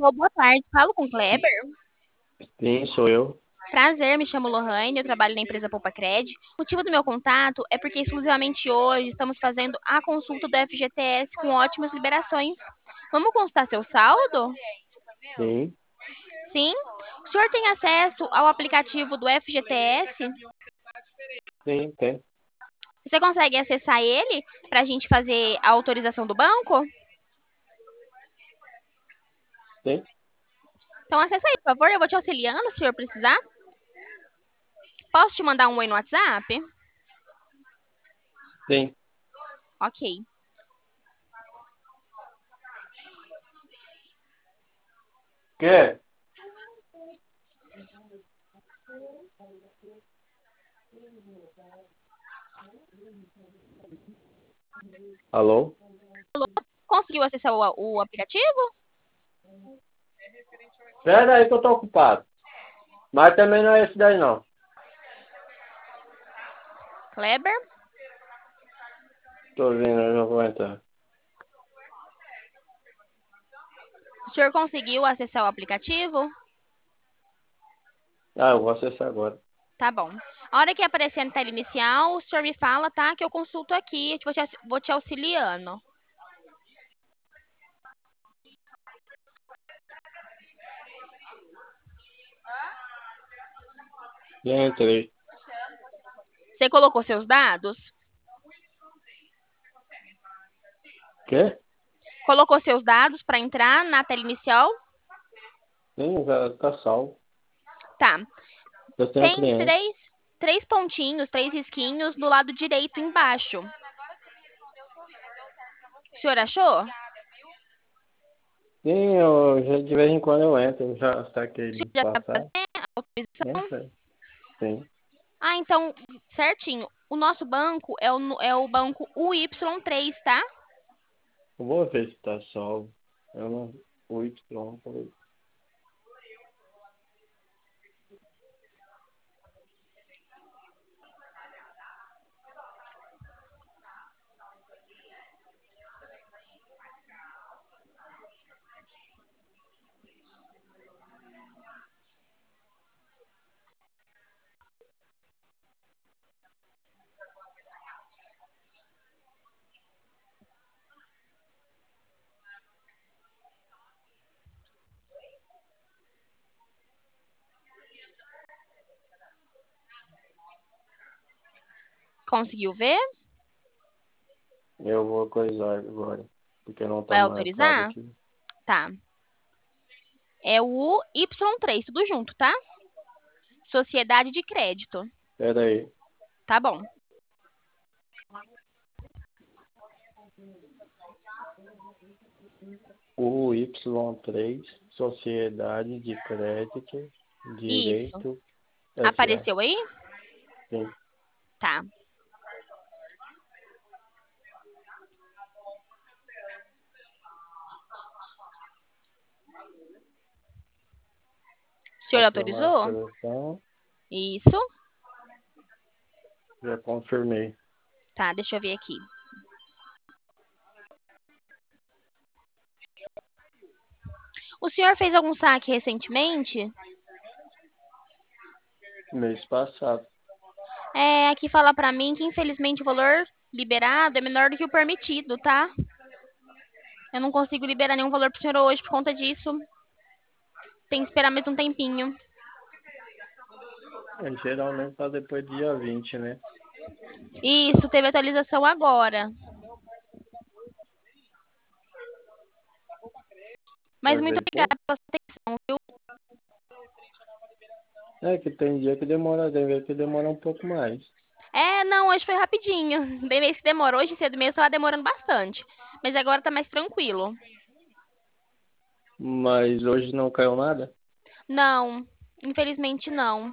Alô, boa tarde. Falo com o Kleber. Sim, sou eu. Prazer, me chamo Lohane, eu trabalho na empresa Poupa Cred. O motivo do meu contato é porque exclusivamente hoje estamos fazendo a consulta do FGTS com ótimas liberações. Vamos consultar seu saldo? Sim, Sim. O senhor tem acesso ao aplicativo do FGTS? sim, tem. Você consegue acessar ele para a gente fazer a autorização do banco? Sim, Então acessa aí, por favor, eu vou te auxiliando se o senhor precisar. Posso te mandar um oi no WhatsApp? sim. Ok. Quer? Alô? Conseguiu acessar o aplicativo? Espera aí que eu tô ocupado. Mas também não é esse daí, não. Kleber? Tô vendo, eu já vou entrar. O senhor conseguiu acessar o aplicativo? Ah, eu vou acessar agora. Tá bom. A hora que aparecer na tela inicial, o senhor me fala, tá? Que eu consulto aqui, vou te auxiliando. Já entrei. Você colocou seus dados? Quê? Colocou seus dados para entrar na tela inicial? Sim, já tá salvo. Tá. Eu tenho Tem cliente. três pontinhos, três risquinhos do lado direito embaixo. O senhor achou? Sim, de vez em quando eu entro. Eu já saquei O senhor no já sabe passado. fazer a autorização? Entra. Sim. Ah, então, certinho. O nosso banco é o banco UY3, tá? Eu vou ver se tá salvo. Eu não... O Y. Conseguiu ver? Eu vou coisar agora. Porque não tá Vai marcado autorizar? aqui. Tá. É o Y3, tudo junto, tá? Sociedade de crédito. Pera aí. Tá bom. O Y3, Sociedade de Crédito, Isso. Direito SA. Apareceu aí? Sim. Tá. O senhor Confirmar a autorizou? seleção. Isso. Já confirmei. Tá, deixa eu ver aqui. O senhor fez algum saque recentemente? Mês passado. É, aqui fala pra mim que infelizmente o valor liberado é menor do que o permitido, tá? Eu não consigo liberar nenhum valor pro senhor hoje por conta disso. Tem que esperar mais um tempinho. Geralmente tá depois do dia 20, né? Isso, teve atualização agora. Mas Faz muito bem pouco. obrigada pela sua atenção, viu? É que tem dia que demora, tem dia que demora um pouco mais. É, não, hoje foi rapidinho. Tem mês que demorou, hoje cedo mesmo tava demorando bastante. Mas agora tá mais tranquilo. Mas hoje não caiu nada? Não, infelizmente não.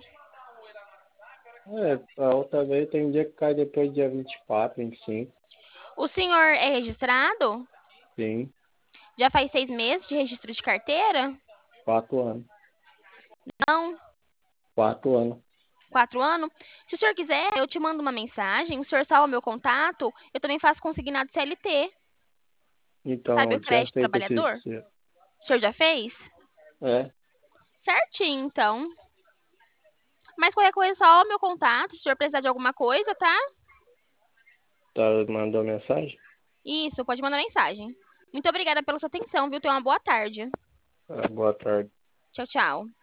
É, a outra vez tem dia que cai depois do dia 24, 25. O senhor é registrado? Sim, Já faz 6 meses de registro de carteira? 4 anos. Não, 4 anos. 4 anos? Se o senhor quiser, eu te mando uma mensagem, o senhor salva meu contato, eu também faço consignado CLT. Então, Sabe o eu tinha crédito feito esse. trabalhador? O senhor já fez? É, Certinho, então. Mas qualquer coisa, só o meu contato, se o senhor precisar de alguma coisa, tá? tá, mandou mensagem? Isso, pode mandar mensagem. Muito obrigada pela sua atenção, viu? Tenha uma boa tarde. Ah, boa tarde. Tchau, tchau.